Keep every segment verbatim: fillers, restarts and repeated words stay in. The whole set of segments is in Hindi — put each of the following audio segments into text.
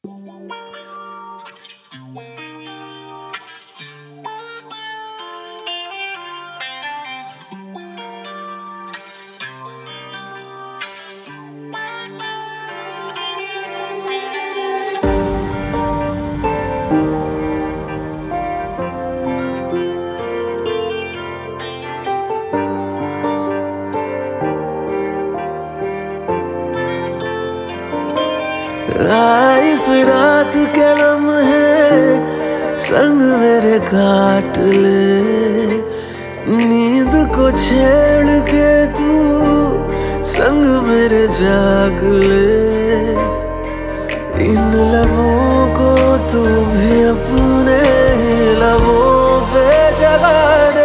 इस रात के लम्हे संग मेरे काट ले, नींद को छेड़ के तू संग मेरे जाग ले। इन लबों को तू भी अपने लबों पे जगा दे,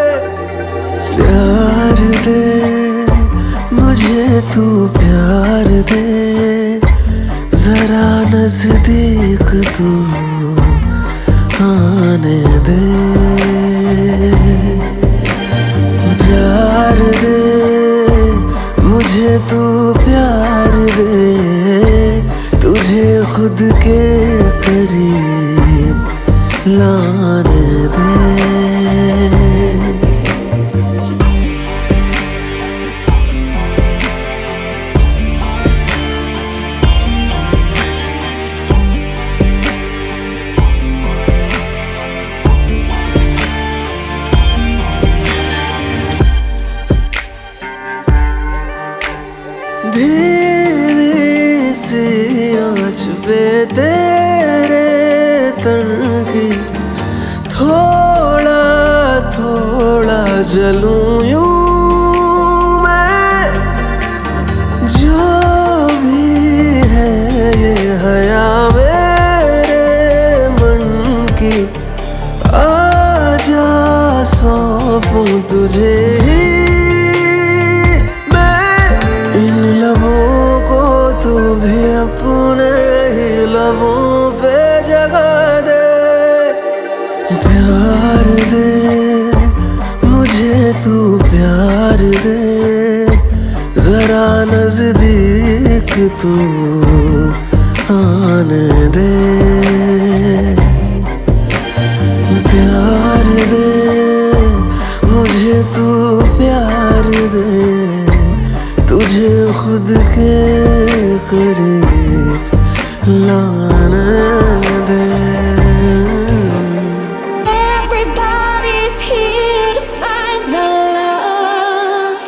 प्यार दे मुझे तू प्यार दे, जरा नजदीक तू आने दे। प्यार दे मुझे तू प्यार दे, तुझे खुद के करीब लाने दे। धीमी सी आँच पे तेरे तन की थोड़ा थोड़ा जलूं यूं मैं, जो भी है ये हया मेरे मन की, आजा सौंपूं तुझे ही। तू भी अपने ही लबों पे जगा दे, प्यार दे मुझे तू प्यार दे, जरा नजदीक तू आने दे। प्यार दे मुझे तू प्यार दे, तुझे खुद के करीब लाने दे। Everybody's here to find the love.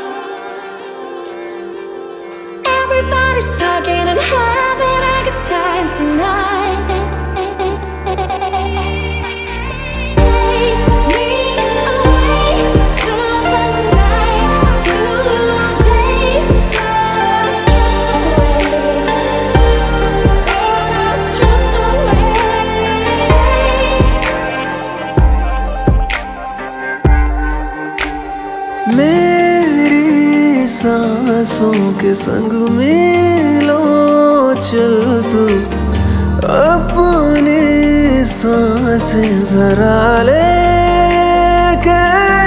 Everybody's talking and having a good time tonight. मेरी सांसों के संग मिलो चल तू, अपनी सांसें जरा ले के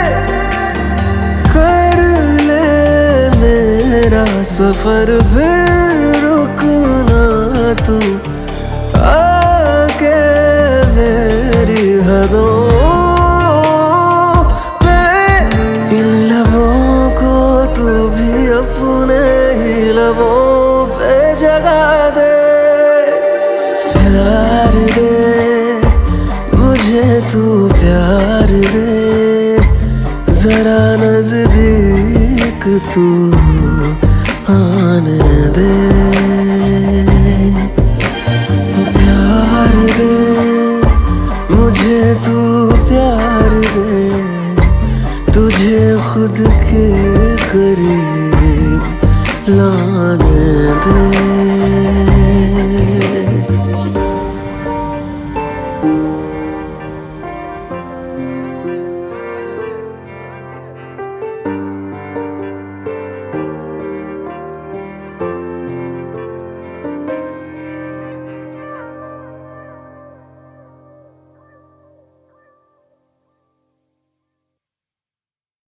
कर ले मेरा सफर, फिर रुकना तू आके मेरी हदों। अपने ही लबों पे जगा दे, प्यार दे मुझे तू प्यार दे, जरा नजदीक तू आने दे। प्यार दे मुझे तू प्यार दे, तुझे खुद के करीब लाने दे।